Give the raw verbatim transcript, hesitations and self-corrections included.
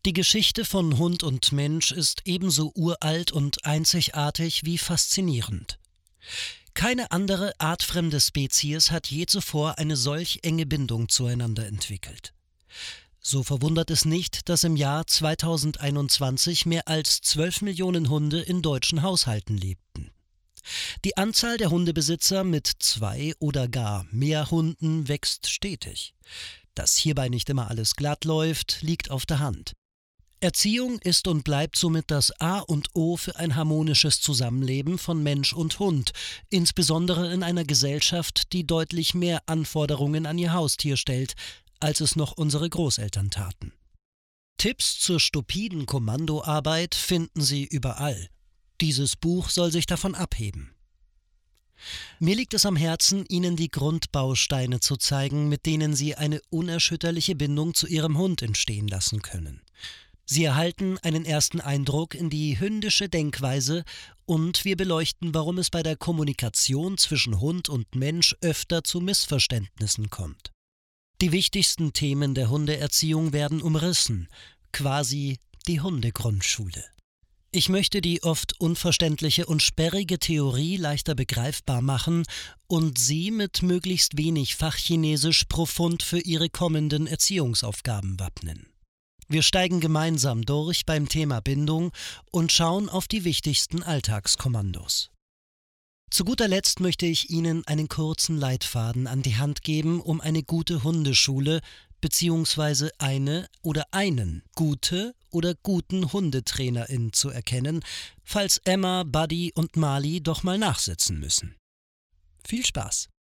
Die Geschichte von Hund und Mensch ist ebenso uralt und einzigartig wie faszinierend. Keine andere artfremde Spezies hat je zuvor eine solch enge Bindung zueinander entwickelt. So verwundert es nicht, dass im Jahr zweitausendeinundzwanzig mehr als zwölf Millionen Hunde in deutschen Haushalten lebten. Die Anzahl der Hundebesitzer mit zwei oder gar mehr Hunden wächst stetig. Dass hierbei nicht immer alles glatt läuft, liegt auf der Hand. Erziehung ist und bleibt somit das A und O für ein harmonisches Zusammenleben von Mensch und Hund, insbesondere in einer Gesellschaft, die deutlich mehr Anforderungen an ihr Haustier stellt, als es noch unsere Großeltern taten. Tipps zur stupiden Kommandoarbeit finden Sie überall. Dieses Buch soll sich davon abheben. Mir liegt es am Herzen, Ihnen die Grundbausteine zu zeigen, mit denen Sie eine unerschütterliche Bindung zu Ihrem Hund entstehen lassen können. Sie erhalten einen ersten Eindruck in die hündische Denkweise und wir beleuchten, warum es bei der Kommunikation zwischen Hund und Mensch öfter zu Missverständnissen kommt. Die wichtigsten Themen der Hundeerziehung werden umrissen, quasi die Hundegrundschule. Ich möchte die oft unverständliche und sperrige Theorie leichter begreifbar machen und Sie mit möglichst wenig Fachchinesisch profund für Ihre kommenden Erziehungsaufgaben wappnen. Wir steigen gemeinsam durch beim Thema Bindung und schauen auf die wichtigsten Alltagskommandos. Zu guter Letzt möchte ich Ihnen einen kurzen Leitfaden an die Hand geben, um eine gute Hundeschule bzw. eine oder einen gute oder guten Hundetrainerin zu erkennen, falls Emma, Buddy und Mali doch mal nachsitzen müssen. Viel Spaß!